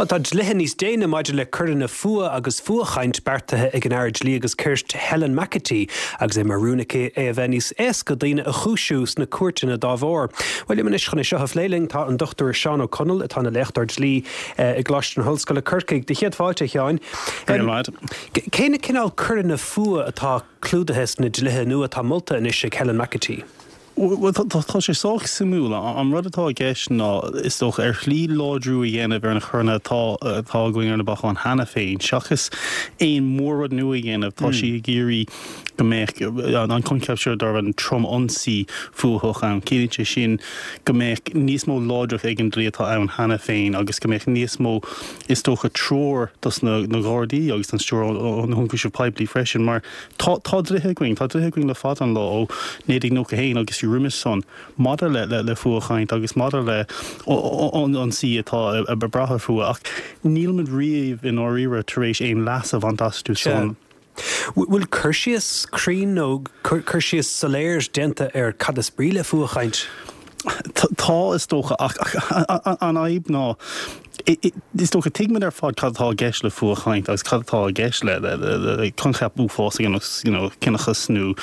Tá lehan níos déine maidir le churanna fua agus fuachaint bertathe ag an aird lí agus Kirscht Helen McAtee agus é marúnacha é a bheith níos éasca daoine a chúisiús na cuairteanna dá bhór. Well imana chuna seo léling tá an Dr. Seán O'Connell atá na lechtard lí i gláiste an Hallscoile Corcaigh de chéad fáilte cheáin. Céine cinál churanna fua atá clúdathes na dlithe nua atá multa inis ag Helen McAtee? Tá sé soch simúla an rud atá gceis ná is doch lí ládrú a dhéanamh ar na churna tá going ar na bach an hena féin. Seachas éon mórrad nua a dhéanamh tá sí géirí go méich an conceptúir dar an trom onsaí fuathach an cínnte sin go méich níos mó ládrach ag an dríatá an hena féin agus go méich níos mó is tócha tróir dus na gádaí agus an stúr an huncuise pipelí freisin mar tá drithe going le fad an lá ó nédig nó a héin agus rimis son madar le fuachaint agus madar le an si atá a bratha fua ach níl riamh in áíre taréis éon leas a bhaintastú son. Bhfuil chuirsias crín nó chuirsias soléirs denta ar cadas bríle fuachaint? Tá is tócha an aib ná is tócha tigmid ar fád cadtá gceis le fuachaint agus cadtá gceis le concept búfása cinnachas nó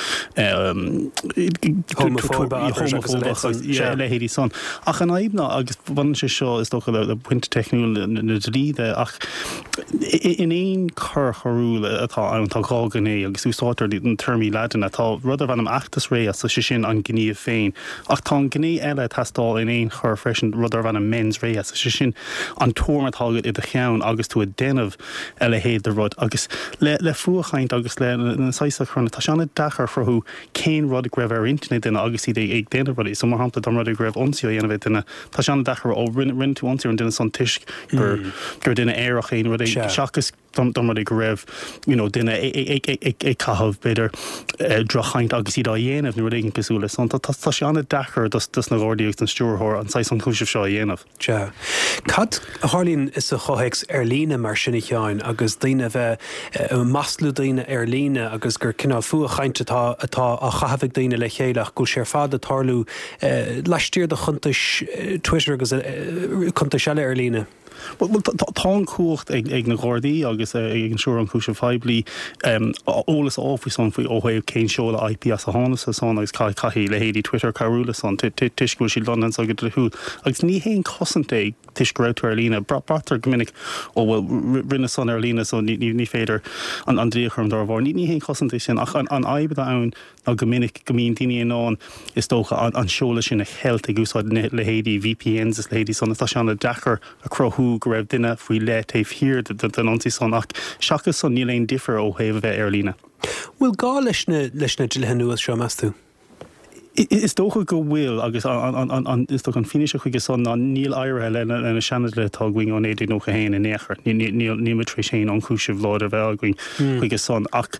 le héirí son. Ach an aib ná agus bhain sé seo is tócha le puinte techniúil na dríide ach in éon chur chorúla atá an tá gá ganné agus úsátar an termí ledan atá rud bhain am achtas ré as sé sin an gníomh féin ach tá gné eile tastáil in éon chur freisin rud bhain am mens ré as sé sin an tuairmatágad i de cheann agus tú a déanamh eile héad de rud agus le fuachaint agus le na saisa chuna tá seanna dachar forthú céin rud a greibh ar internet duine agus iad ag déanamh rud so mar hampla dom rud a greibh onsio dhéanamh duine tá seanna dachar ó rinn tú onsio an duine san tuisc gur duine éireach éon rud seachas dom rud a greibh duine ag cahabh beidir drochaint agus iad á dhéanamh nó rud éigin pisúla son tá seanna dachar dus na gádaíocht an stúrthór an sais an chúisih seo a dhéanamh. Cad Harlín is a chohéics ar lína mar sinna cheáin agus daine bheith maslú daine ar lína agus gur cinál fuachainte atá a chahabh daine le chéileach go sé fád a tarlú leistíir de chuntais Twitter agus chuntais eile ar lína. Tá cuacht ag na gádaí agus ag an siúr an chúise feblií ólas áfhui san faoi óhaibh céin seola IP as a hánas a san agus caihí le héadí Twitter carúla san tuisgúil sí London agad le hú. Agus ní héon cosanta ag tuisgurráú ar lína bratar gomininic ó bhfuil rinne san ar lína so ní féidir an dríochum dar bhór. Ní héon cosanta sin ach an aibbe ann ná gomininic gomín daine anán is tócha an seola sin a cheilt ag úsáid le héadí VPNs is le héadí san tá seanna dechar a crothú go raibh duine faoi le taobh hir den antí san ach seachas san níl éon differ ó héamh bheith ar lína. Bhfuil gá leis na dlithe nuas seo measú? Is dócha go bhfuil agus is do an finis chuige san an níl aire le seanad le tá going an éidir nó a héin in éair ní trí sé an chúisih lád a bheith going chuige san ach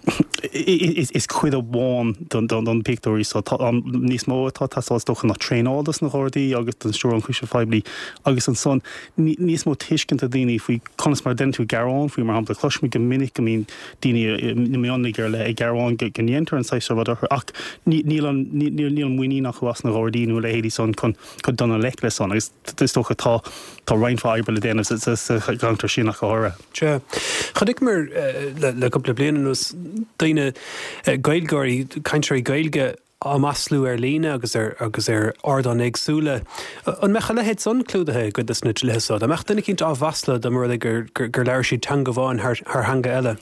is chuid a bháin don pictóí níos mó tá dochan nach tréádas na gádaí agus an stúr an chúisih feblií agus an son níos mó tuiscint a daoine faoi conas mar den tú garán faoi mar hapla chluismi go minic go mín daoine miannig ar le ag garán gnéantar an saisir bhd ach níl muoí nach chuas na gádaíú le héadí son chun donna le le son agus is tócha tá reinfá aibre le déanamh sa gangtar sin nach ára. Te. Chadig mar le coppla bliana daine gailgóirí cainteoirí gailge a maslú ar lína agus ar ardan éagsúla. An mecha lehéad son clúdathe go is na dlithe a meach duine cinnt á bhasla do mar gur leir siad tan go bháin th hanga eile.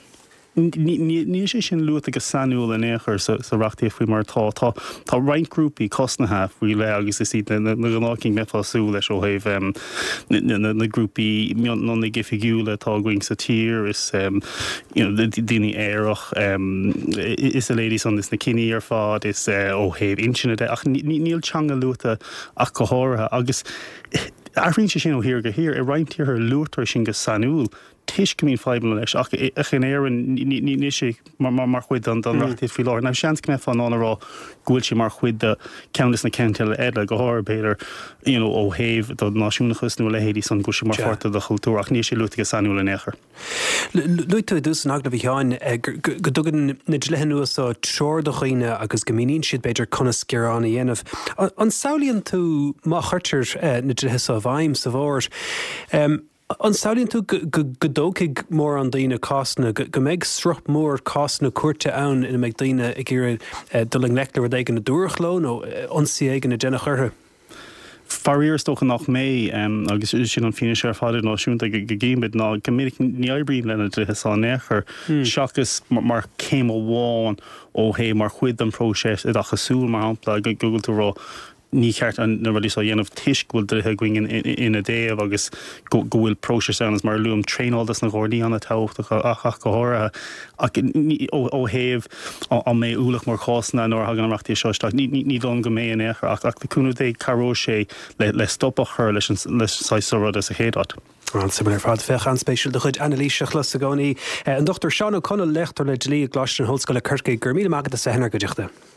Ní sé sin luúta agus sanúil in éair sa reachtaí faoi mar tá reingrúpaí cosnathe faoi le agus is iad na gnácin meáú leis ó héh na grúpaí na gifigiúla tá going sa tír is daoine éireach is a lédí san is na cinní ar fád is ó héh insinna ach níl teanga luúta ach go háirithe agus aithríonn sé sin ó hir go hir i reintíar luútar sin go sanúil tuisc mín feibli leis ach in éan ní sé mar chuid an reachtaí fi láir. Ná seans me fan anrá gúil sé mar chuid de ceannas na ceantil eile go háir beidir ó héh do náisiúnachas nó le héadí san go sé mar forta de cultúr ach ní sé luúta go sanúil in éair. Luú dus an agla bhí teáin go dugan na dlithe nuas á treordachéine agus gomíonn siad beidir conas cearán a dhéanamh. An saolaíonn tú má chuirtir na dlithe sa bhaim sa bhór An saolíonn tú godóigh mór an daoine cásanna go méid struch mór cásanna cuairte ann ina méid daoine ag gur duling leiclar ag an na dúrachló nó ionsaí ag na déna churtha. Faríir stocha nach mé agus sin an fine sé fáidir náisiúnta go géimbid ná go mé neabrí lena dtá nechar seachas mar céim bháin ó hé mar chuid an próses a chasúil mar hapla go Google rá ní ceart an na bhí á dhéanamh tuisgúil dthe going ina déobh agus go bhfuil próses anas mar luúm tréáildas na gcódaí anna tácht ach go háirithe ach ó héamh an mé úlach mar chásanna nó hagan amachtaí seisteach ní don go mé an éair ach leúnú é caró sé le stoppach chur leis rud a chéad. Ran simar fád fech an spéisiúil de chuid analíseach le a gáí an Dr. Seán O'Connell lechttar le dlí gláiste an hoscoil le Kirkgate gur míle mágad a sa henar go deachta.